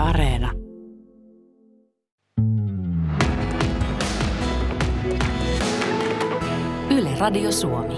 Areena. Yle Radio Suomi.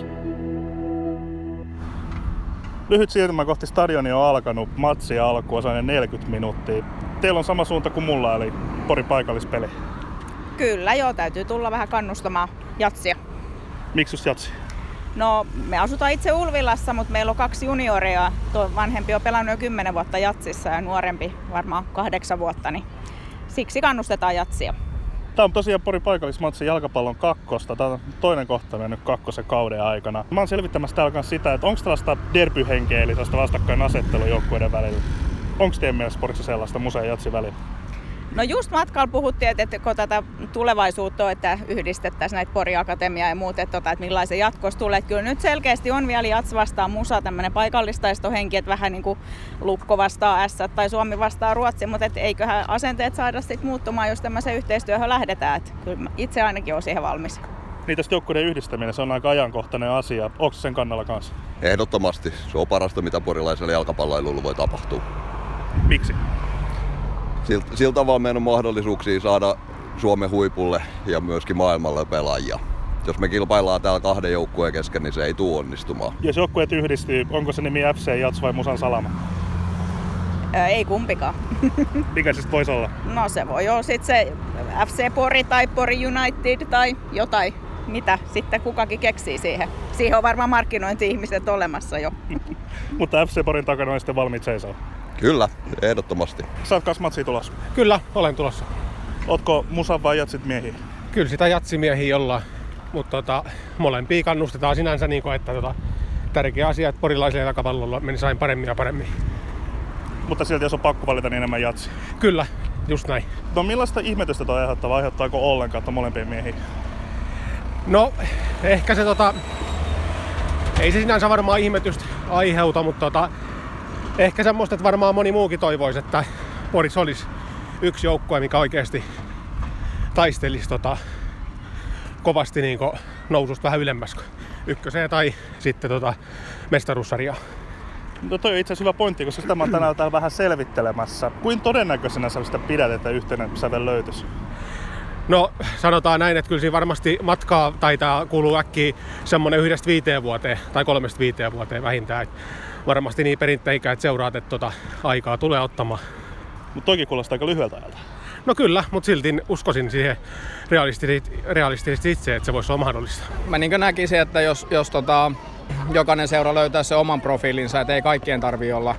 Lyhyt siirtymä kohti stadionia on alkanut. Matsi alkua 40 minuuttia. Teillä on sama suunta kuin mulla, eli Porin paikallispeli. Kyllä joo, täytyy tulla vähän kannustamaan jatsia. Miksi just jatsi? No, me asutaan itse Ulvilassa, mutta meillä on 2 junioria. Tuo vanhempi on pelannut jo 10 vuotta jatsissa ja nuorempi varmaan 8 vuotta, niin siksi kannustetaan jatsia. Tämä on tosiaan Porin paikallismatsi jalkapallon kakkosta. Tämä on toinen kohta mennyt kakkosen kauden aikana. Mä oon selvittämässä täällä kanssa sitä, että onko tällaista derbyhenkeä, eli sellaista vastakkainasettelua joukkueiden välillä. Onko teidän mielestä Porissa sellaista musa ja jatsin välillä? No just matkalla puhuttiin, että kun tätä tulevaisuutta on, että yhdistettäisiin näitä Porin Akatemiaa ja muut, että millaisen jatkossa tulee. Että kyllä nyt selkeästi on vielä jats vastaan musa, tämmöinen paikallistaistohenki, että vähän niin kuin Lukko vastaa S tai Suomi vastaa Ruotsi, mutta eiköhän asenteet saada sitten muuttumaan, jos tämmöiseen yhteistyöhön lähdetään. Että kyllä itse ainakin olen siihen valmis. Niin tästä joukkueiden yhdistäminen, se on aika ajankohtainen asia. Onko sen kannalla kanssa? Ehdottomasti. Se on parasta, mitä porilaiselle jalkapalloilulle voi tapahtua. Miksi? Siltä vaan meidän on mahdollisuuksia saada Suomen huipulle ja myöskin maailmalle pelaajia. Jos me kilpaillaan täällä 2 joukkueen kesken, niin se ei tule onnistumaan. Jos joukkueet yhdistyy, onko se nimi FC Jats vai Musan Salama? Ei kumpikaan. Mikä se voisi olla? No se voi olla sitten se FC Pori tai Pori United tai jotain, mitä sitten kukakin keksii siihen. Siihen on varmaan markkinointi-ihmiset olemassa jo. Mutta FC Porin takana on sitten valmiit seisoo. Kyllä, ehdottomasti. Sä oot kanssa matsia tulossa? Kyllä, olen tulossa. Ootko musan vai jatsit miehiä? Kyllä sitä jatsimiehiä ollaan, mutta molempia kannustetaan sinänsä, että tärkeä asia, että porilaisille jalkapallolla menisi aina paremmin ja paremmin. Mutta silti jos on pakko valita, niin enemmän jatsi? Kyllä, just näin. No millaista ihmetystä toi aiheuttaa vai aiheuttaako ollenkaan molempia miehiä? No ehkä se ei se sinänsä varmaan ihmetystä aiheuta, mutta ehkä semmoista, että varmaan moni muukin toivoisi, että Porissa olisi yksi joukkue, mikä oikeasti taistelisi kovasti noususta vähän ylemmäs ykköseen tai sitten mestaruussarjaa. No toi on itse asiassa hyvä pointti, koska sitä mä oon tänään täällä vähän selvittelemässä. Kuin todennäköisenä sä sitä pidät, että yhteinen sävel löytyisi? No sanotaan näin, että kyllä siinä varmasti matkaa taitaa kuuluu äkkiä semmonen 1-5 vuoteen tai 3-5 vuoteen vähintään. Et varmasti niin perinteikäät seuraat, että aikaa tulee ottamaan. Mutta toikin kuulostaa aika lyhyeltä ajalta. No kyllä, mutta silti uskoisin siihen realistisesti itse, että se voisi olla mahdollista. Mä näkisin, että jos jokainen seura löytää se oman profiilinsa, että ei kaikkien tarvii olla,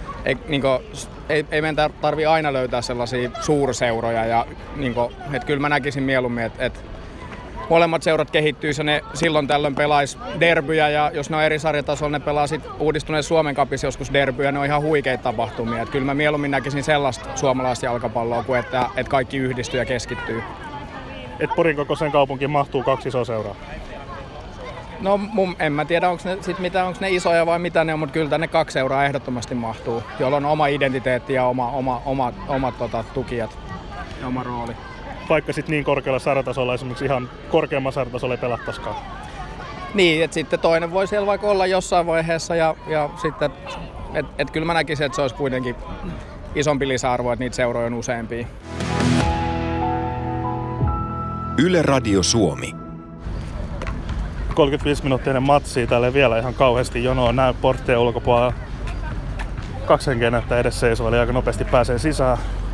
ei meidän tarvii aina löytää sellaisia suurseuroja. Ja että kyllä mä näkisin mieluummin, että molemmat seurat kehittyisi ja ne silloin tällöin pelaisi derbyjä ja jos ne on eri sarjatasolla, ne pelaa sit uudistuneen Suomen Cupissa joskus derbyjä, ne on ihan huikeita tapahtumia. Että kyllä mä mieluummin näkisin sellaista suomalaista jalkapalloa kuin että kaikki yhdistyy ja keskittyy. Et Porin kokoiseen kaupunkiin mahtuu 2 isoa seuraa? No en mä tiedä, onko ne isoja vai mitä ne on, mutta kyllä tänne 2 seuraa ehdottomasti mahtuu, jolla on oma identiteetti ja omat tukijat ja oma rooli. Vaikka sitten niin korkealla sarjatasolla esimerkiksi ihan korkeammalla sarjatasolla ei pelattaisikaan. Niin, että sitten toinen voi siellä vaikka olla jossain vaiheessa ja sitten, että kyllä mä näkisin, että se olisi kuitenkin isompi lisäarvo, että niitä seuroja on useampia. Yle Radio Suomi. 35 minuuttia ennen matsia, täällä ei vielä ihan kauheasti jonoa näy porttien ulkopuolella. 2 henkeä näyttää edes seisoo, eli aika nopeasti pääsee sisään.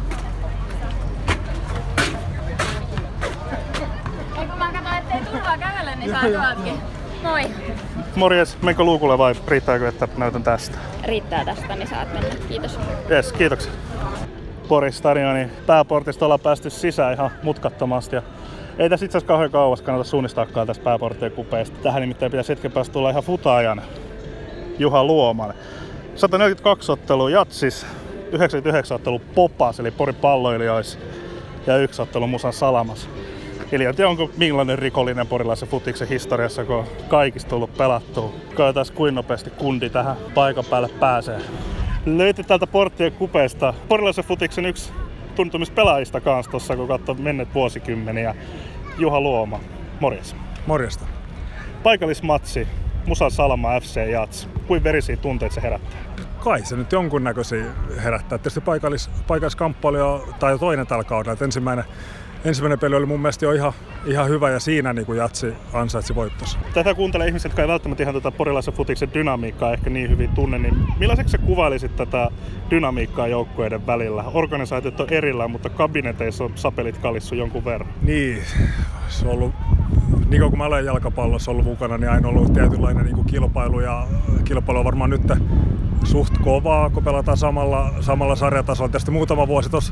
Mä katsoin, ettei turvaa kävellä, niin saa tuoltakin. Moi. Morjes, menkö luukulle vai riittääkö, että näytän tästä? Riittää tästä, niin saat mennä. Kiitos. Jes, kiitoksia. Porin stadionin pääportista ollaan päästy sisään ihan mutkattomasti. Ei tässä itse asiassa kauhean kauas kannata suunnistaakaan tästä pääporttien kupeesta. Tähän nimittäin pitäisi hetken päästä tulla ihan futaajan Juha Luoman. 142 ottelua jatsis, 99 ottelua popas eli Porin palloilijoissa ja 1 ottelu Musan Salamas. Eli en tiedä, onko millainen rikollinen porilaisen futiksen historiassa, kun on kaikista tullut pelattua. Katsotaan kuin nopeasti kundi tähän paikan päälle pääsee. Löytyi täältä porttien kupeesta porilaisen futiksen yksi tuntumispelaajista kanssa tuossa, kun katsoi menneet vuosikymmeniä. Juha Luoma, morjes. Morjesta. Paikallismatsi, Musan Salama FC Jats. Kuin verisiä tunteita se herättää? kai se nyt jonkunnäköisiä herättää. Tietysti paikalliskamppailu tai toinen tällä kaudella. Että ensimmäinen peli oli mun mielestä jo ihan hyvä ja siinä niin kuin Jatsi ansaitsi voittonsa. Tätä kuuntelee ihmiset, jotka ei välttämättä ihan tätä porilaisen futiksen dynamiikkaa ehkä niin hyvin tunne, niin millaiseksi sä kuvailisit tätä dynamiikkaa joukkueiden välillä? Organisaatiot on erillään, mutta kabineteissa on sapelit kalissu jonkun verran. Niin, se on ollut, niin kuin mä olen jalkapallossa ollut mukana, niin aina ollut tietynlainen niin kuin kilpailu ja kilpailu on varmaan nyt suht kovaa, kun pelataan samalla sarjatasolla. Tietysti muutama vuosi tuossa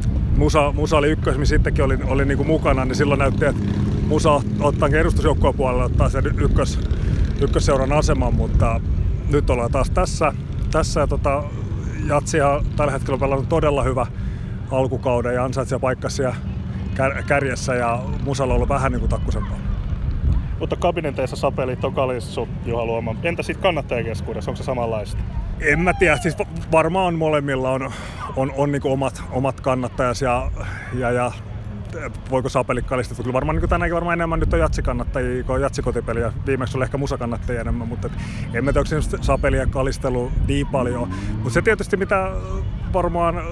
Musa oli ykkös, missä sittenkin oli niinku mukana, niin silloin näytti, että Musa ottaa edustusjoukkueen puolella ottaa sen ykkösseuran aseman, mutta nyt ollaan taas tässä ja Jatsihan tällä hetkellä on pelannut todella hyvä alkukauden ja ansaitsee paikka siellä kärjessä ja Musalla on ollut vähän niinku takkusempaa. Mutta kabineteissa sapelit on kalissu, Juha Luoma. Entä sitten kannattajakeskuudessa, onko se samanlaista? En mä tiedä, siis varmaan molemmilla on niinku omat kannattajansa ja voiko sapelit kalistettu. Kyllä varmaan niin tänäänkin varmaan enemmän nyt on jatsikannattajia kuin jatsikotipeliä. Viimeksi oli ehkä musakannattajia enemmän, mutta en mä tiedä, onko se sapelia kalistelu niin paljon. Mutta se tietysti mitä varmaan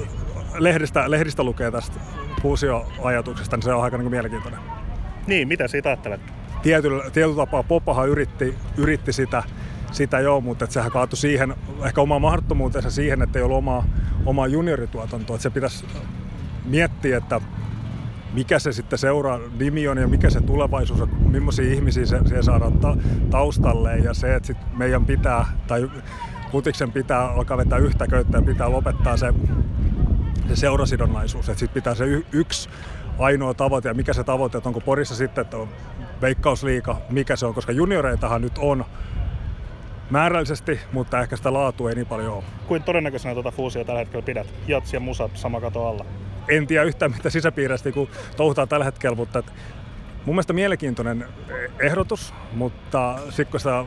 lehdistä lukee tästä fuusioajatuksesta, niin se on aika niin mielenkiintoinen. Niin, mitä siitä ajattelet? Tietyllä tapaa Popahan yritti sitä joo, mutta sehän kaatui siihen, ehkä omaan mahdottomuutensa siihen, että ei ollut omaa juniorituotantoa. Että se pitäisi miettiä, että mikä se sitten seuraa nimi on ja mikä se tulevaisuus on, millaisia ihmisiä se saadaan taustalle ja se, että sit meidän pitää, tai futiksen pitää alkaa vetää yhtä köyttä ja pitää lopettaa se seurasidonnaisuus. Että sit pitää se yksi ainoa tavoite ja mikä se tavoite, että onko Porissa sitten, että on Veikkausliiga, mikä se on, koska junioreitahan nyt on määrällisesti, mutta ehkä sitä laatua ei niin paljon ole. Kuin todennäköisenä tuota fuusia tällä hetkellä pidät? Jatsi ja Musa sama kato alla? En tiedä yhtään mitä sisäpiireistä kun touhutaan tällä hetkellä, mutta mun mielestä mielenkiintoinen ehdotus, mutta sitten kun sitä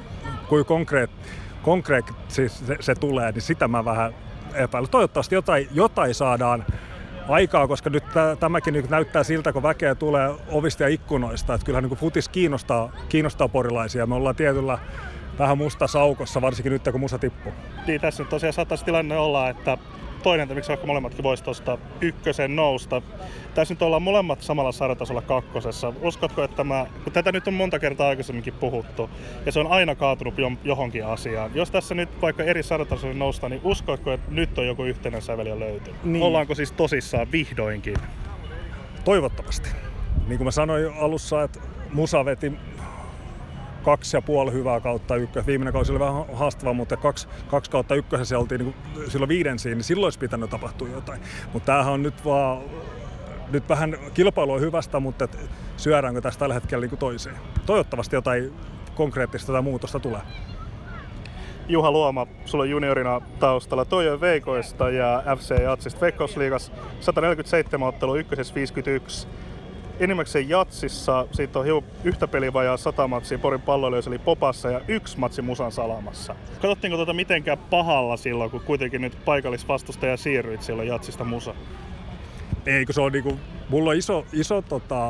konkreet se tulee, niin sitä mä vähän epäilen. Toivottavasti jotain saadaan aikaa, koska nyt tämäkin nyt näyttää siltä, kun väkeä tulee ovista ja ikkunoista, että kyllähän niin futis kiinnostaa porilaisia. Me ollaan tietyllä vähän musta saukossa, varsinkin nyt kun Musa tippuu. Niin, tässä nyt tosiaan saattaisi tilanne olla, että toinen, miksi vaikka molemmatkin voisi tuosta ykkösen nousta. Tässä nyt ollaan molemmat samalla sarjatasolla kakkosessa. Uskotko, että kun tätä nyt on monta kertaa aikaisemminkin puhuttu, ja se on aina kaatunut johonkin asiaan. Jos tässä nyt vaikka eri sarjatasolle noustaan, niin uskotko, että nyt on joku yhteinen säveli löytynyt? Niin. Ollaanko siis tosissaan vihdoinkin? Toivottavasti. Niin kuin mä sanoin alussa, että Musa veti 2,5 hyvää kautta ykkös. Viimeinen kausi oli vähän haastava, mutta 2 kautta ykkösessä oltiin niin silloin 5, niin silloin olisi pitänyt tapahtua jotain. Mutta tämähän on nyt vähän kilpailu on hyvästä, mutta syödäänkö tästä tällä hetkellä niin toiseen. Toivottavasti jotain konkreettista tai muutosta tulee. Juha Luoma, sulla on juniorina taustalla Toijoen Veikoista ja FC Jatsista. Veikkausliigassa 147 ottelua, ykkösessä 51. Enimmäkseen Jatsissa siitä on yhtä peliä vajaa 100 matsia Porin Palloilijoissa eli Popassa ja 1 matsi Musan Salamassa. Katsottiinko tuota mitenkään pahalla silloin, kun kuitenkin nyt paikallisvastustaja siirryit silloin Jatsista Musa? Eikö se on niinku, mulla on iso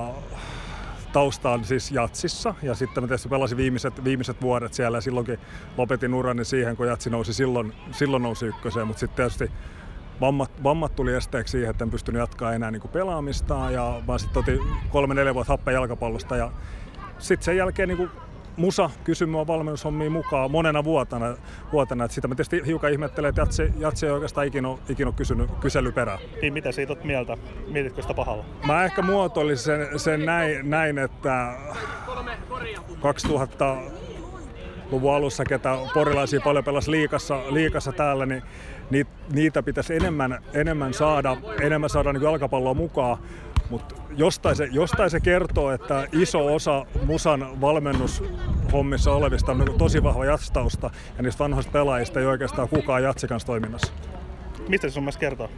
taustaan siis Jatsissa ja sitten mä tietysti pelasin viimeiset vuodet siellä ja silloinkin lopetin urani siihen, kun Jatsi nousi silloin nousi ykköseen, mutta sitten tietysti vammat tuli esteeksi siihen, että en pystynyt jatkaa enää niin kuin pelaamistaan ja mä sitten otin 3-4 vuotta happea jalkapallosta ja sitten sen jälkeen niin kuin Musa kysyi mua valmennushommiin mukaan monena vuotena, että sitä mä tietysti hiukan ihmettelen, että Jatsi ei oikeastaan ikinä ole kysynyt kyselyperää. Niin mitä siitä olet mieltä? Mietitkö sitä pahalla? Mä ehkä muotoilisin sen näin, että 2000-luvun alussa, ketä porilaisia paljon pelasi liigassa täällä, niin niitä pitäisi enemmän saada niin jalkapalloa mukaan. Mutta jostain se kertoo, että iso osa Musan valmennushommissa olevista on tosi vahva jatstausta ja niistä vanhoista pelaajista ei oikeastaan kukaan Jatsi kanssa toiminnassa. Mistä se sun mielestä kertoo?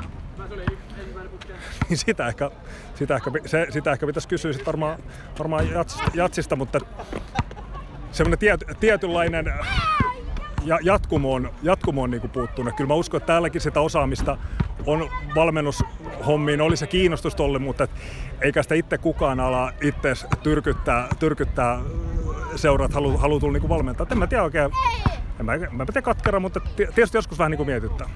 Sitä ehkä pitäisi kysyä sit varmaan Jatsista, mutta semmoinen tietynlainen jatkumo on niinku puuttunut. Kyllä mä uskon, että täälläkin sitä osaamista on valmennushommiin, oli se kiinnostusta ollut, mutta eikä sitä itse kukaan ala itse tyrkyttää seuraa, että haluaa tulla niinku valmentaa. En mä tiedä oikein, mä tiedä katkera, mutta tietysti joskus vähän niin kuin mietittää.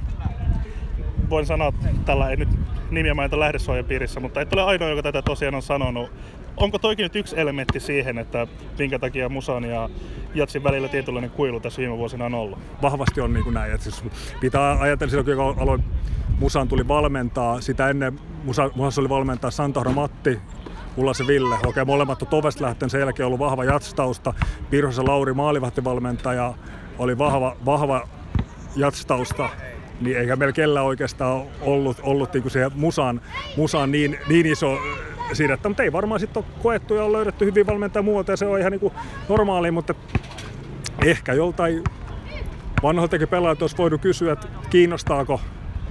Voin sanoa, tällä ei nyt nimiä mainita lähdesuojan piirissä, mutta et ole ainoa, joka tätä tosiaan on sanonut. Onko toikin nyt yksi elementti siihen, että minkä takia musan ja jatsin välillä tietynlainen kuilu tässä viime vuosina on ollut? Vahvasti on niin kuin näin. Siis pitää ajatella silloin, kun aloin musaan tuli valmentaa. Sitä ennen musassa oli valmentaa Santahra Matti, Ullasen Ville. Okei, molemmat on Tovesta lähtien, sen jälkeen ollut vahva jatstausta. Pirhosen Lauri maalivahtivalmentaja oli vahva jatstausta. Niin eikä meillä kellään oikeastaan ollut niin kuin siihen musaan niin iso siirrettä, mutta ei varmaan sitten ole koettu ja on löydetty hyvin valmentaa muualta ja se on ihan niin kuin normaali, mutta ehkä joltain vanhoiltakin pelaajat olisi voinut kysyä, että kiinnostaako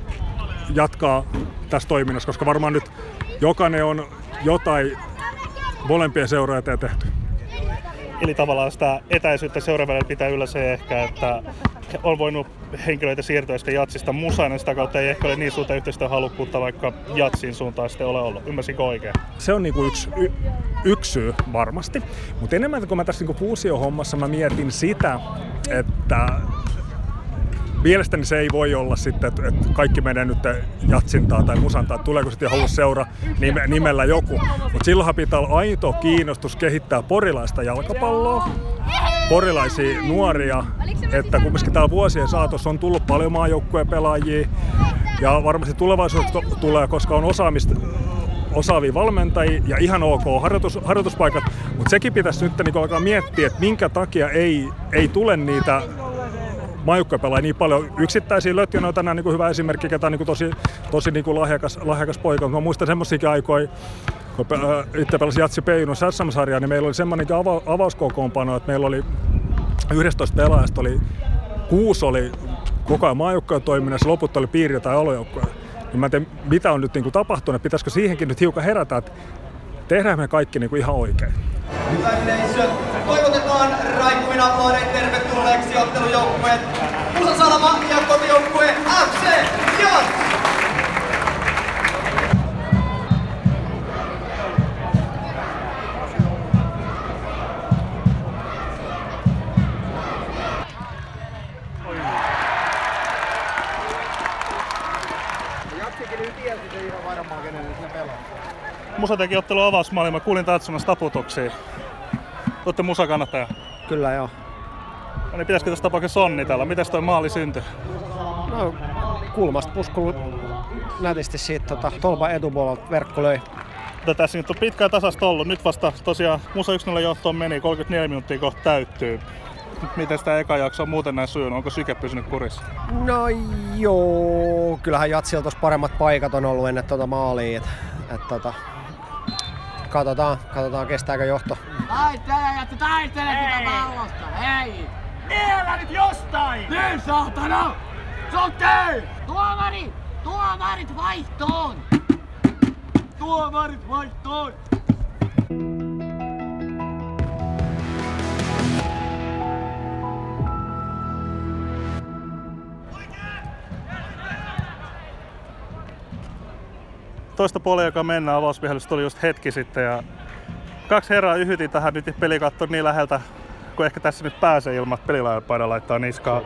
jatkaa tässä toiminnassa, koska varmaan nyt jokainen on jotain molempien seuroja tehty. Eli tavallaan sitä etäisyyttä seuran välillä pitää yllä se ehkä, että on voinut henkilöitä siirtyä sitten jatsista musaan ja sitä kautta ei ehkä ole niin suurta yhteistyöhalukkuutta vaikka jatsin suuntaan sitten ole ollut. Ymmärsinkö oikein? Se on niinku yksi syy varmasti, mutta enemmän kun mä tässä niinku fuusiohommassa mä mietin sitä, että mielestäni se ei voi olla sitten, että kaikki menee nyt jatsintaan tai musantaan, tuleeko sitten halua seura nimellä joku. Mutta silloinhan pitää olla aito kiinnostus kehittää porilaista jalkapalloa, porilaisia nuoria, että kumminkin täällä vuosien saatossa on tullut paljon maajoukkueen pelaajia ja varmasti tulevaisuudessa tulee, koska on osaavia valmentajia ja ihan ok harjoituspaikat, mutta sekin pitäisi nyt niin alkaa miettiä, että minkä takia ei tule niitä maajoukkueen pelaajia niin paljon. Yksittäisiä Lötjön on tänään niin hyvä esimerkki, ketä on niin tosi niin lahjakas poika. Mä muistan semmoisiakin aikoja, kun itse pelasin Jatsi Peijunut SM-sarjaa, niin meillä oli semmoinen avauskokoonpano, että meillä oli 11 pelaajasta, 6 oli koko ajan maajoukkueen toiminnassa, loput oli piiri- tai alojoukkueen. Mä en tiedä, mitä on nyt niin tapahtunut, pitäisikö siihenkin nyt hiukan herätä, että tehdään me kaikki niin ihan oikein. Hyvä yleisö, toivotetaan raikkuina aplodeit tervetulleeksi ottelujoukkueet Musa Salama ja kotijoukkue FC Jats! Jatsikin nyt tiesi se ihan varmaan, kenelle se pelaa. Musa teki ottelun avausmaali, mä kuulin Tatsunas taputuksia. Olette Musa-kannattaja? Kyllä joo. No niin pitäisikö tässä tapauksessa onnitella? Mites toi maali syntyi? No, kulmasta puskulu nätisti siitä tolpan etupuolelta verkko löi. Tässä nyt on pitkään tasasta ollut. Nyt vasta tosiaan Musa 1-0 johtoon meni, 34 minuuttia kohta täyttyy. Miten tämä eka jakso on muuten näin sujunut? Onko syke pysynyt kurissa? No joo, kyllähän Jatsilla tuossa paremmat paikat on ollut ennen maalia. Katsotaan kestääkö johto. Taistele, Jatsi, taistele sitä pallosta, hei! Vielä nyt jostain! Niin saatana! Sokkei! Tuomarit vaihtoon! Tuomarit vaihtoon! Toista puolella, joka mennään, avausvihellys tuli just hetki sitten ja 2 herraa yhyti tähän nyt pelikatto niin läheltä, kun ehkä tässä nyt pääsee ilman, että pelilaajapaida laittaa niskaan.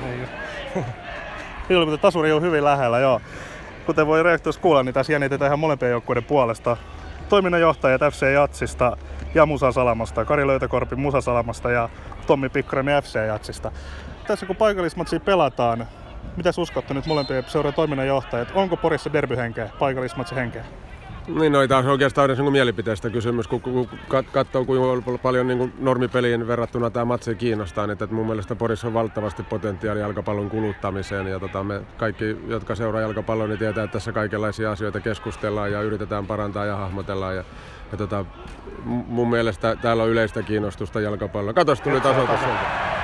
Tasuri on hyvin lähellä, joo. Kuten voi reaktiossa kuulla, niin tässä jännitetään ihan molempien joukkueiden puolesta. Toiminnanjohtajat FC Jatsista ja Musa Salamasta, Kari Löytäkorpi Musa Salamasta ja Tommi Pikkunen FC Jatsista. Tässä kun paikallismatsia pelataan, mitä uskotte nyt molempien seuran toiminnanjohtajat? Onko Porissa derbyhenkeä, paikallismatsihenkeä? Niin, no ei taas oikeastaan edes mielipiteestä kysymys, kun katsoo kuinka paljon niin normipeliin verrattuna tämä matsi kiinnostaa. Niin, että mun mielestä Porissa on valtavasti potentiaalia jalkapallon kuluttamiseen. Ja me kaikki, jotka seuraa jalkapalloa, niin tietää, että tässä kaikenlaisia asioita keskustellaan ja yritetään parantaa ja hahmotellaan. Ja mun mielestä täällä on yleistä kiinnostusta jalkapalloa. Katos, tuli tasoitus sieltä.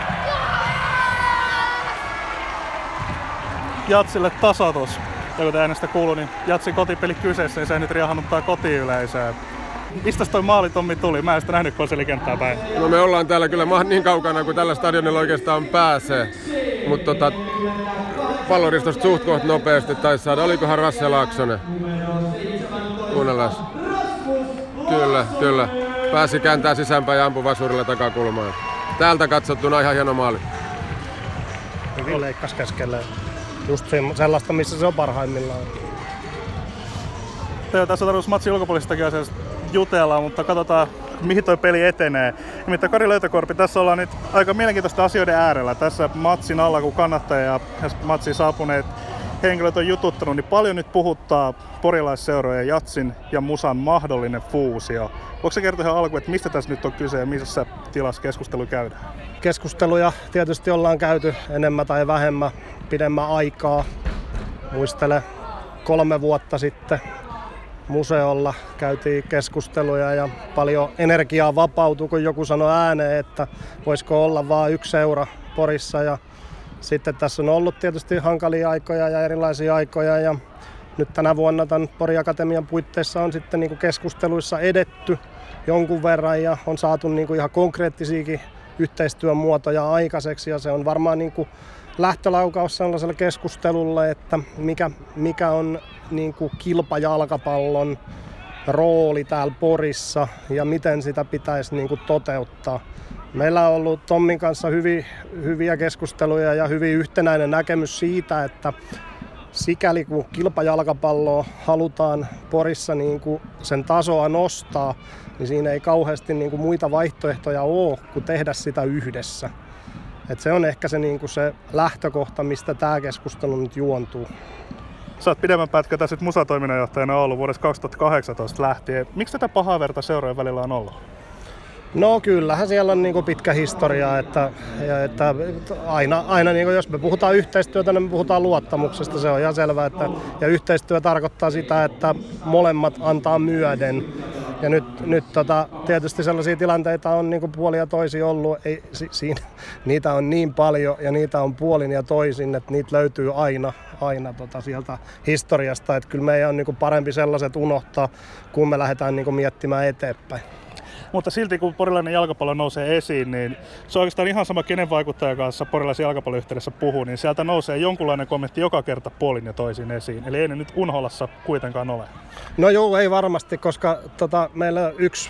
Jatsille tasoitus. Ja kuten äänestä kuului, niin Jatsin kotipeli kyseessä, niin se nyt riahannuttaa kotiyleisöä. Mistäs toi maali, Tommi, tuli? Mä en sitä nähnyt konselikenttää päin. No me ollaan täällä kyllä niin kaukana kuin tällä stadionilla oikeastaan pääsee. Mutta palloristosta suht koht nopeasti taisi saada. Olikohan Rasse Laaksonen? Kuunnellaan. Kyllä. Pääsi kääntää sisäänpäin ja ampui vasurilla takakulmaan. Täältä katsottuna ihan hieno maali. hyvin leikkasi keskelle. Just sellaista, missä se on parhaimmillaan. Tässä on tarkoitus matsin ulkopuolistakin asiasta jutella, mutta katsotaan mihin toi peli etenee. Nimittäin Kari Löytökorpi, tässä ollaan nyt aika mielenkiintoista asioiden äärellä. Tässä matsin alla, kun kannattaja ja matsiin saapuneet henkilöt on jututtanut, niin paljon nyt puhuttaa porilaisseurojen Jatsin ja Musan mahdollinen fuusio. Voiko sä kertoa ihan alkuun, että mistä tässä nyt on kyse ja missä tilassa keskustelu käydään? Keskusteluja tietysti ollaan käyty enemmän tai vähemmän pidemmän aikaa. Muistele 3 vuotta sitten museolla käytiin keskusteluja ja paljon energiaa vapautui, kun joku sanoi ääneen, että voisiko olla vain yksi seura Porissa. Ja sitten tässä on ollut tietysti hankalia aikoja ja erilaisia aikoja ja nyt tänä vuonna tämän Pori Akatemian puitteissa on sitten niin kuin keskusteluissa edetty jonkun verran ja on saatu niin kuin ihan konkreettisiakin yhteistyömuotoja aikaiseksi ja se on varmaan niin kuin lähtölaukaus sellaiselle keskustelulle, että mikä on niin kuin kilpajalkapallon rooli täällä Porissa ja miten sitä pitäisi niin kuin toteuttaa. Meillä on ollut Tommin kanssa hyviä keskusteluja ja hyvin yhtenäinen näkemys siitä, että sikäli kun kilpajalkapalloa halutaan Porissa niin kuin sen tasoa nostaa, niin siinä ei kauheasti niin kuin muita vaihtoehtoja ole kuin tehdä sitä yhdessä. Et se on ehkä se, niin kuin se lähtökohta, mistä tämä keskustelu nyt juontuu. Sä oot pidemmän pätkän tässä musatoiminnanjohtajana ollut vuodesta 2018 lähtien. Miksi tätä pahaa verta seurojen välillä on ollut? No kyllähän siellä on niinku pitkä historia, että aina niinku jos me puhutaan yhteistyötä, niin me puhutaan luottamuksesta, se on ihan selvää. Ja yhteistyö tarkoittaa sitä, että molemmat antaa myöden. Ja nyt tietysti sellaisia tilanteita on niinku puolin ja toisin ollut, niitä on niin paljon ja niitä on puolin ja toisin, että niitä löytyy aina sieltä historiasta. Että kyllä meidän on niinku parempi sellaiset unohtaa, kun me lähdetään niinku miettimään eteenpäin. Mutta silti kun porilainen jalkapallo nousee esiin, niin se on oikeastaan ihan sama kenen vaikuttajan kanssa porilaisen jalkapalloyhteydessä puhuu, niin sieltä nousee jonkunlainen kommentti joka kerta puolin ja toisin esiin. Eli ei ne nyt Unholassa kuitenkaan ole. No joo, ei varmasti, koska meillä yksi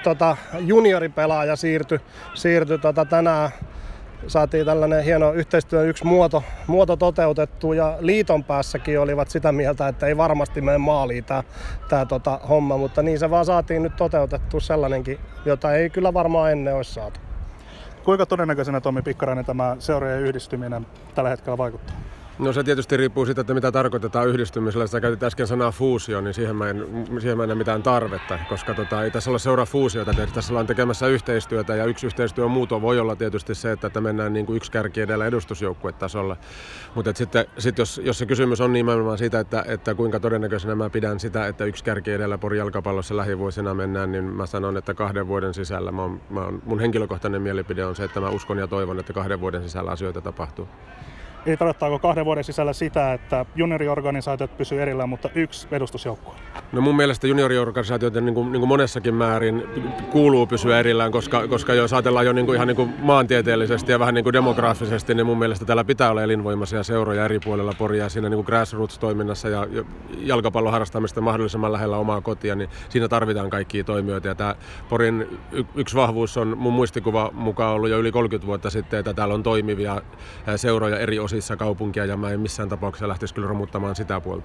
junioripelaaja siirtyi tänään. Saatiin tällainen hieno yhteistyön yksi muoto toteutettu ja liiton päässäkin olivat sitä mieltä, että ei varmasti mene maaliin tämä homma, mutta niin se vaan saatiin nyt toteutettu sellainenkin, jota ei kyllä varmaan ennen olisi saatu. Kuinka todennäköisenä, Tommi Pikkarainen, tämä seurojen yhdistyminen tällä hetkellä vaikuttaa? No se tietysti riippuu siitä, että mitä tarkoitetaan yhdistymisellä. Sitä käytit äsken sanaa fuusio, niin siihen mä en näe mitään tarvetta, koska ei tässä ole seuraa fuusiota. Tässä ollaan tekemässä yhteistyötä ja yksi yhteistyön muuto voi olla tietysti se, että mennään niin kuin yksi kärki edellä edustusjoukkuetasolla. Mutta sitten jos se kysymys on nimenomaan siitä, että kuinka todennäköisenä mä pidän sitä, että yksi kärki edellä Porin jalkapallossa lähivuosina mennään, niin mä sanon, että 2 vuoden sisällä. Mun henkilökohtainen mielipide on se, että mä uskon ja toivon, että 2 vuoden sisällä asioita tapahtuu. Eli tarkoittaako 2 vuoden sisällä sitä, että junioriorganisaatiot pysyy erillään, mutta yksi edustusjoukkue? No mun mielestä junioriorganisaatioiden niin kuin monessakin määrin kuuluu pysyä erillään, koska jos ajatellaan jo ihan maantieteellisesti ja vähän niin kuin demograafisesti, niin mun mielestä täällä pitää olla elinvoimaisia seuroja eri puolilla Poria siinä niin kuin grassroots-toiminnassa ja jalkapallon harrastamista mahdollisimman lähellä omaa kotia, niin siinä tarvitaan kaikkia toimijoita. Ja tämä Porin yksi vahvuus on mun muistikuva mukaan ollut jo yli 30 vuotta sitten, että täällä on toimivia seuroja eri osissa kaupunkia ja mä en missään tapauksessa lähtisi kyllä romuttamaan sitä puolta.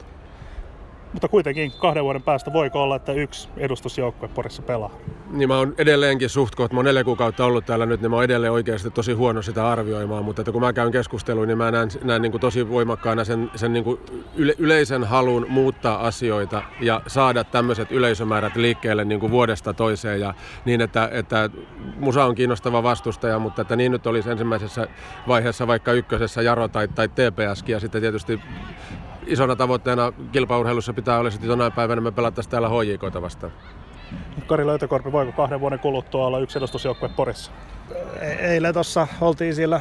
Mutta kuitenkin 2 vuoden päästä voiko olla, että yksi edustusjoukkue Porissa pelaa? Niin mä oon edelleenkin mä oon 4 kuukautta ollut täällä nyt, niin mä oon edelleen oikeasti tosi huono sitä arvioimaan, mutta että kun mä käyn keskusteluun, niin mä näen niin kuin tosi voimakkaana sen niin kuin yleisen halun muuttaa asioita ja saada tämmöiset yleisömäärät liikkeelle niin kuin vuodesta toiseen ja niin, että musa on kiinnostava vastustaja, mutta että niin nyt olisi ensimmäisessä vaiheessa vaikka ykkösessä Jaro tai TPSkin ja sitten tietysti isona tavoitteena kilpaurheilussa pitää olla, että jonain päivänä me pelattaisiin täällä HJK:ta vastaan. Kari Löytökorpi, voiko 2 vuoden kuluttua olla yksi edustusjoukkue Porissa? Eilen tuossa oltiin siellä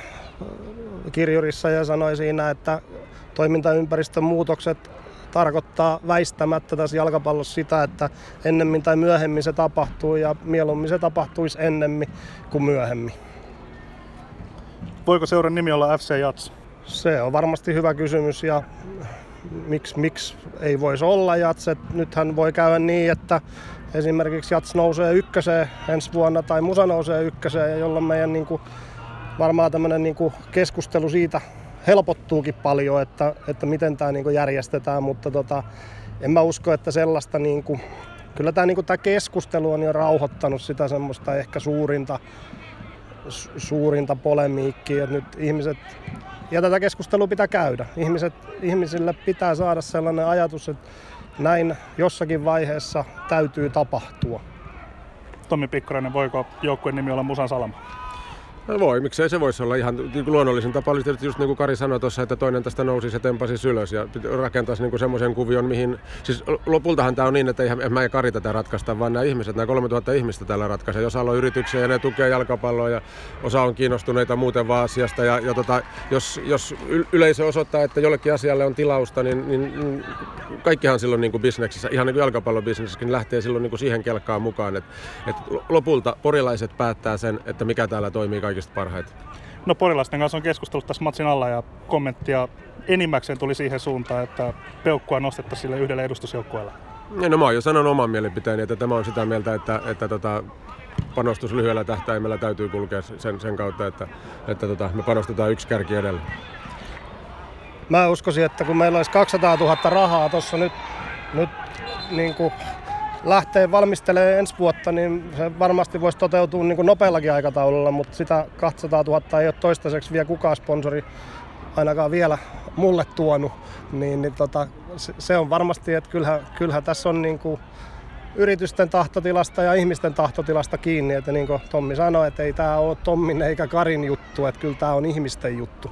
kirjurissa ja sanoi siinä, että toimintaympäristön muutokset tarkoittaa väistämättä tässä jalkapallossa sitä, että ennemmin tai myöhemmin se tapahtuu ja mieluummin se tapahtuisi ennemmin kuin myöhemmin. Voiko seuran nimi olla FC Jats? Se on varmasti hyvä kysymys ja miksi ei voisi olla Jats. Nythän voi käydä niin, että esimerkiksi Jats nousee ykköseen ensi vuonna tai Musa nousee ykköseen, jolloin meidän varmaan tämmöinen keskustelu siitä helpottuukin paljon, että miten tämä niin järjestetään, mutta en mä usko, että sellaista niin kuin, kyllä tämä niin keskustelu on jo rauhoittanut sitä semmoista ehkä suurinta polemiikkia, että nyt ihmiset, ja tätä keskustelua pitää käydä. Ihmisille pitää saada sellainen ajatus, että näin jossakin vaiheessa täytyy tapahtua. Tommi Pikkarainen, voiko joukkueen nimi olla Musan Salama? No voi, miksei se voisi olla ihan luonnollisin tapa. Olisi tietysti just niin kuin Kari sanoi tuossa, että toinen tästä nousisi ja tempasi ylös ja rakentaisi niin kuin semmoisen kuvion, mihin... Siis lopultahan tämä on niin, että eihän mä ja Kari tätä ratkaista, vaan nämä ihmiset, nämä 3000 ihmistä täällä ratkaisee. Jos on yrityksiä ja ne tukee jalkapalloa ja osa on kiinnostuneita muuten vaan asiasta. Jos yleisö osoittaa, että jollekin asialle on tilausta, niin kaikkihan silloin niin kuin bisneksissä, ihan niin kuin jalkapallobisneksissäkin lähtee silloin niin kuin siihen kelkkaan mukaan. Että lopulta porilaiset päättää sen, että mikä täällä toimii kaikista parhaiten. No porilaisten kanssa on keskustellut tässä matsin alla ja kommenttia enimmäkseen tuli siihen suuntaan, että peukkua nostettaisiin sille yhdelle edustusjoukkueelle. No mä oon jo sanonut oman mielipiteeni, että tämä on sitä mieltä, että panostus lyhyellä tähtäimellä täytyy kulkea sen kautta, että me panostetaan yksi kärki edellä. Mä uskoisin, että kun meillä olisi 200 000 rahaa tuossa nyt niin kuin lähtee valmistelemaan ensi vuotta, niin se varmasti voisi toteutua niin kuin nopeallakin aikataululla, mutta sitä 200 000 ei ole toistaiseksi vielä kukaan sponsori ainakaan vielä mulle tuonut. Se on varmasti, että kyllähän tässä on niin kuin yritysten tahtotilasta ja ihmisten tahtotilasta kiinni. Että niin kuin Tommi sanoi, että ei tämä ole Tommin eikä Karin juttu, että kyllä tämä on ihmisten juttu.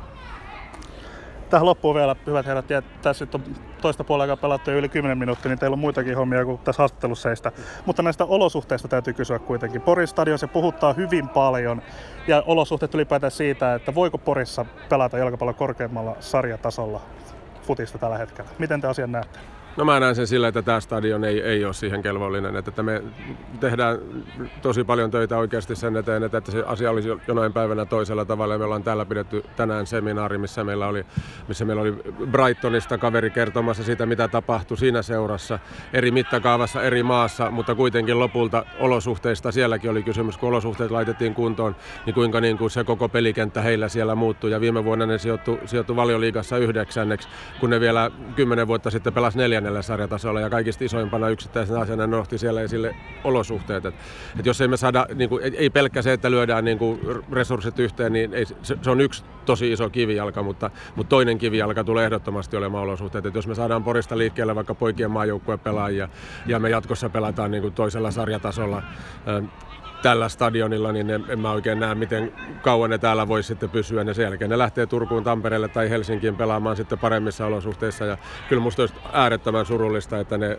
Tähän loppuun vielä, hyvät herrat, ja tässä on toista puolella pelattu jo yli 10 minuuttia, niin teillä on muitakin hommia kuin tässä haastattelussa seistä. Mutta näistä olosuhteista täytyy kysyä kuitenkin. Porin stadion se puhuttaa hyvin paljon, ja olosuhteet ylipäätään siitä, että voiko Porissa pelata jalkapallon korkeammalla sarjatasolla futista tällä hetkellä. Miten te asian näette? No mä näen sen sillä, että tämä stadion ei ole siihen kelvollinen. Että me tehdään tosi paljon töitä oikeasti sen eteen, että se asia olisi jonain päivänä toisella tavalla. Me ollaan täällä pidetty tänään seminaari, missä meillä oli Brightonista kaveri kertomassa siitä, mitä tapahtui siinä seurassa. Eri mittakaavassa, eri maassa, mutta kuitenkin lopulta olosuhteista sielläkin oli kysymys. Kun olosuhteet laitettiin kuntoon, niin kuinka niin kuin se koko pelikenttä heillä siellä muuttui. Ja viime vuonna ne sijoittui Valioliigassa 9, kun ne vielä 10 vuotta sitten pelasi 4. sarjatasolla ja kaikista isoimpana yksittäisenä asiana nosti siellä esille olosuhteet. Et jos ei me saada, niin kuin, ei pelkkä se, että lyödään niin kuin resurssit yhteen, niin se on yksi tosi iso kivijalka, mutta toinen kivijalka tulee ehdottomasti olemaan olosuhteet. Et jos me saadaan Porista liikkeelle vaikka poikien maajoukkueen pelaajia ja me jatkossa pelataan niin kuin toisella sarjatasolla tällä stadionilla, niin en mä oikein näe, miten kauan ne täällä voisi sitten pysyä. Ja sen jälkeen ne lähtee Turkuun, Tampereelle tai Helsinkiin pelaamaan sitten paremmissa olosuhteissa. Ja kyllä musta olisi äärettömän surullista, että ne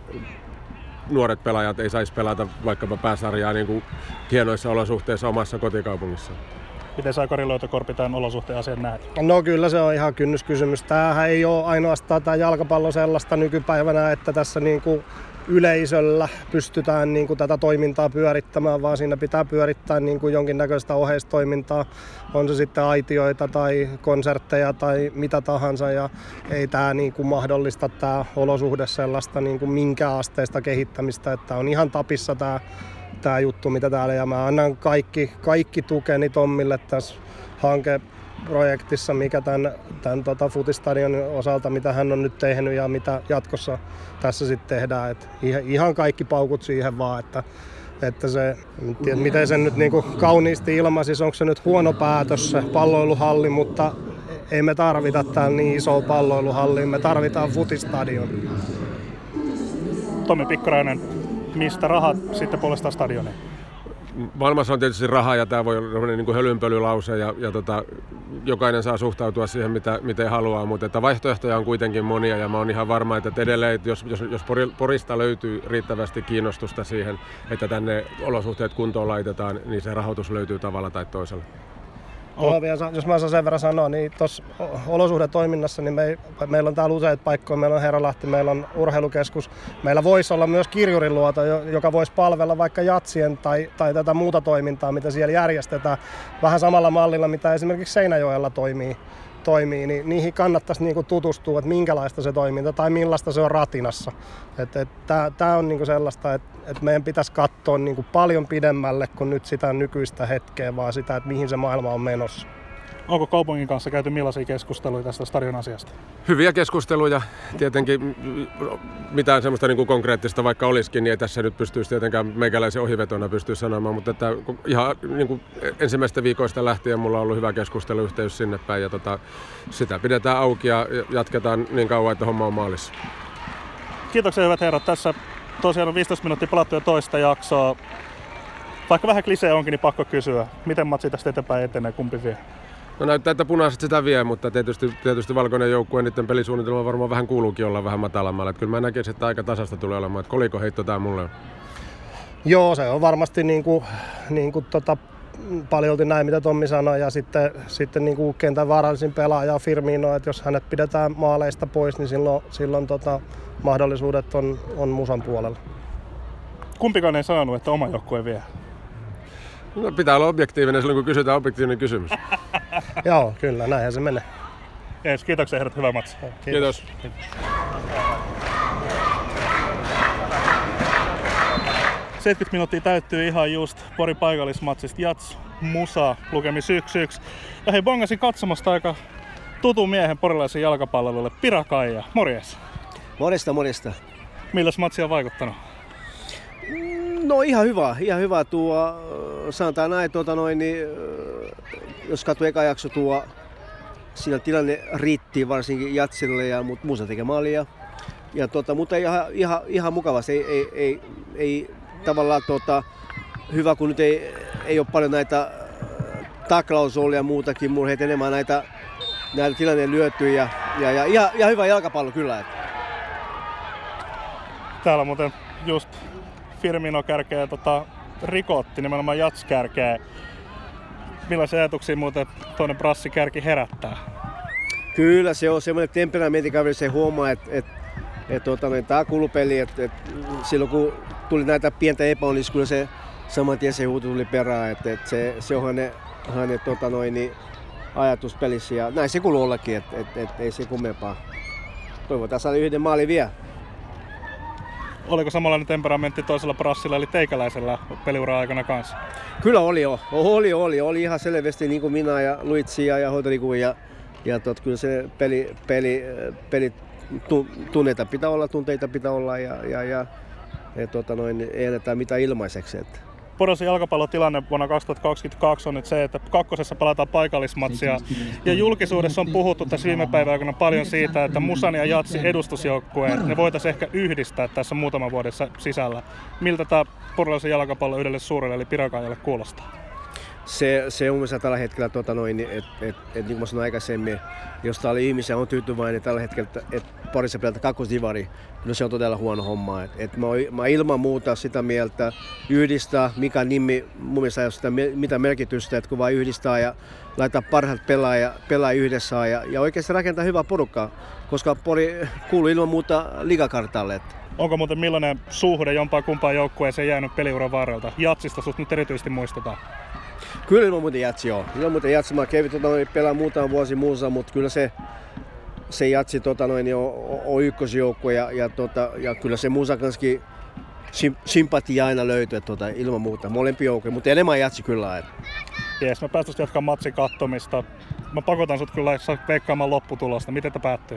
nuoret pelaajat ei saisi pelata vaikkapa pääsarjaa niin kuin hienoissa olosuhteissa omassa kotikaupungissaan. Miten sä, Kari Löytökorpi, tämän olosuhteen asian näet? No kyllä se on ihan kynnyskysymys. Tämähän ei ole ainoastaan tämä jalkapallo sellaista nykypäivänä, että tässä niin kuin yleisöllä pystytään niin kuin tätä toimintaa pyörittämään, vaan siinä pitää pyörittää niin kuin jonkinnäköistä oheistoimintaa. On se sitten aitioita tai konsertteja tai mitä tahansa. Ja ei tämä niin kuin mahdollista tämä olosuhde sellaista niin kuin minkä asteista kehittämistä, että on ihan tapissa tämä juttu, mitä täällä. Ja mä annan kaikki tukeni Tommille tässä hankeprojektissa, mikä tämän Futistadionin osalta, mitä hän on nyt tehnyt ja mitä jatkossa tässä sitten tehdään. Et ihan kaikki paukut siihen vaan, että se, en tiedä miten sen nyt niinku kauniisti ilmaisisi, onko se nyt huono päätös se palloiluhalli, mutta ei me tarvita täällä niin isoa palloiluhallia, me tarvitaan Futistadion. Tommi Pikkarainen, mistä rahat sitten puolestaan stadioniin? Maailmassa on tietysti rahaa ja tämä voi olla niin kuin hölynpölylause ja jokainen saa suhtautua siihen miten haluaa, mutta että vaihtoehtoja on kuitenkin monia ja mä oon ihan varma, että edelleen, että jos Porista löytyy riittävästi kiinnostusta siihen, että tänne olosuhteet kuntoon laitetaan, niin se rahoitus löytyy tavalla tai toisella. Jos mä saan sen verran sanoa, niin tuossa olosuhdetoiminnassa niin meillä on täällä useita paikkoja. Meillä on Herralahti, meillä on urheilukeskus. Meillä voisi olla myös kirjuriluoto, joka voisi palvella vaikka jatsien tai tätä muuta toimintaa, mitä siellä järjestetään. Vähän samalla mallilla, mitä esimerkiksi Seinäjoella toimii niin niihin kannattaisi niinku tutustua, että minkälaista se toiminta tai millaista se on Ratinassa. Tämä on niinku sellaista, että meidän pitäisi katsoa niinku paljon pidemmälle kuin nyt sitä nykyistä hetkeä, vaan sitä, että mihin se maailma on menossa. Onko kaupungin kanssa käyty millaisia keskusteluja tästä stadion asiasta? Hyviä keskusteluja. Tietenkin mitään semmoista niin kuin konkreettista vaikka olisikin, niin ei tässä nyt pystyisi tietenkään meikäläisen ohivetona pystyä sanomaan, mutta että ihan niin kuin ensimmäistä viikoista lähtien mulla on ollut hyvä keskusteluyhteys sinne päin ja sitä pidetään auki ja jatketaan niin kauan, että homma on maalissa. Kiitoksia hyvät herrat. Tässä tosiaan on 15 minuuttia pelattu jo toista jaksoa. Vaikka vähän klisee onkin, niin pakko kysyä, miten matsi tästä eteenpäin etenee, kumpi vie? No näyttää, että punaiset sitä vie, mutta tietysti valkoinen joukkue, niiden pelisuunnitelma varmaan vähän kuuluukin olla vähän matalammalla. Että kyllä mä näkisin, että aika tasasta tulee olemaan, että kolikon heitto tää mulle on. Joo, se on varmasti paljolti näin, mitä Tommi sanoi, ja sitten niin kuin kentän vaarallisin pelaaja on Firmino, että jos hänet pidetään maaleista pois, niin silloin mahdollisuudet on Musan puolella. Kumpikaan ei sanonut, että oma joukkue vie? No, pitää olla objektiivinen silloin, kun kysytään objektiivinen kysymys. Joo, kyllä, näinhän se menee. Jees, kiitoksia herrat, hyvä matsi. Kiitos. 70 minuuttia täyttyy ihan just Porin paikallismatsista. Jats, Musa, lukemis 1-1. Ja hei, bongasin katsomasta aika tutun miehen porilaisen jalkapallolle, Pira Kaija. Morjes. Morjesta. Milläs matsi on vaikuttanut? No ihan hyvä tuo, sanotaan näin, jos katsoo eka jakso siinä tilanne riitti varsinkin Jatsille, mutta Musa tekee maalia. Mutta ihan mukavasti, ei tavallaan hyvä, kun nyt ei ole paljon näitä taklausoolia ja muutakin, mulla heitä enemmän näitä tilanne lyötyy ja ihan hyvä jalkapallo kyllä. Täällä muuten just Firmino kärkeä rikotti, nimenomaan Jats kärkeä. Millaisia ajatuksia muuten toinen Brassi kärki herättää? Kyllä se on semmoinen temperamenttikaveri, se huomaa, että tämä kulupeli, että silloin kun tuli näitä pientä epäonniskuja, se saman tien se huuto tuli perään, että se on hänen ajatuspelissä ja näin se kuuluu ollakin, että ei se kummempaa. Toivotaan saada yhden maalin vielä. Oliko samanlainen temperamentti toisella Brassilla eli teikäläisellä peliuran aikana kanssa? Kyllä oli jo. Oli ihan selvästi niin kuin minä ja Luitsi ja Hoitoliku ja kyllä se peli tunteita pitää olla ja ei anneta mitään ilmaiseksi. Porosen jalkapallotilanne vuonna 2022 on nyt se, että kakkosessa pelataan paikallismatsia. Ja julkisuudessa on puhuttu tässä viime päivän aikana paljon siitä, että Musan ja Jatsin edustusjoukkueen ne voitaisiin ehkä yhdistää tässä muutaman vuodessa sisällä. Miltä tämä porosen jalkapallo yhdelle suurelle eli Pira Kaijalle kuulostaa? Se on mielestäni tällä hetkellä, niin kuin mä sanoin aikaisemmin, jos täällä ihmisiä on tyytyväinen tällä hetkellä, että Porissa pelataan kakkosdivari, no se on todella huono homma. Mä ilman muuta sitä mieltä yhdistää, mikä nimi mun mielestä ei ole sitä mitä merkitystä, että kun vaan yhdistää ja laittaa parhaat pelaa yhdessä ja oikeasti rakentaa hyvää porukkaa, koska Pori kuuluu ilman muuta ligakartalle. Onko muuten millainen suhde jompaa kumpaan joukkueeseen jäänyt peliuran varrelta? Jatsista sut nyt erityisesti muistetaan. Kyllä ilman muuta Jatsi joo. Ilman muuta Jatsi. Mä kävin pelaa muutama vuosi muussa, mutta kyllä se Jatsi on ykkösjoukkue ja kyllä se Musa kanssakin sympatia aina löytyy ilman muuta. Molempi joukkoja, mutta enemmän Jatsi kyllä. Jees, mä päästäisiin jatkaa matsin kattomista. Mä pakotan sut kyllä veikkaamaan lopputulosta. Miten tämä päättyy?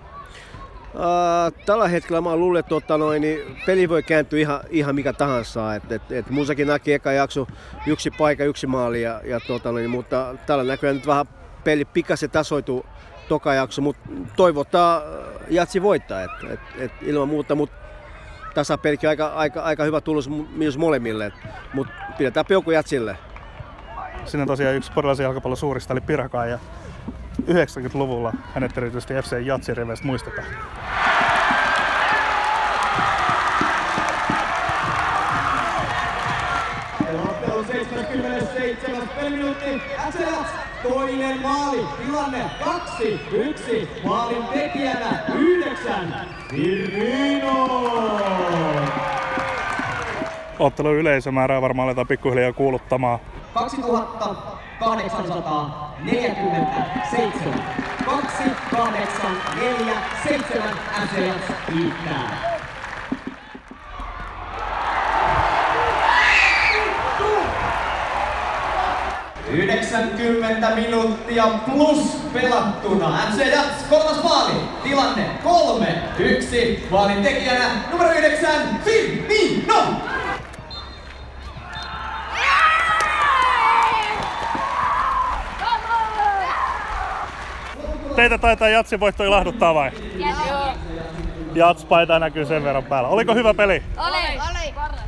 Tällä hetkellä mä luulen, että peli voi kääntyä ihan mikä tahansa. Et Musakin näki eka jakso yksi paikka, yksi maali, mutta tällä näköjään nyt vähän peli pikkasen tasoituu toka jakso, mutta toivotaan Jatsi voittaa ilman muuta, mutta tasapelikin aika hyvä tulos myös molemmille, mutta pidetään peukku Jatsille. Siinä tosiaan yksi porilaisen jalkapallon suurista eli Pira Kaija. 90-luvulla hänet erityisesti FC Jatsin riveistä muistetaan. Ottelu 77. peliminuutti. FC Jats toinen maali. Tilanne 2-1. Maalin tekijänä 9. Firmino. Ottelun yleisömäärää varmaan aletaan pikkuhiljaa kuuluttamaan. 2847. 2847 FC Jats kiittää. 90 minuuttia plus pelattuna. FC Jats, 3. maali. Tilanne 3-1. Maalin tekijänä numero 9, Firmino. Teitä taitaa Jatsin voitto ilahduttaa vai? Joo. Jats-paita näkyy sen verran päällä. Oliko hyvä peli? Oli.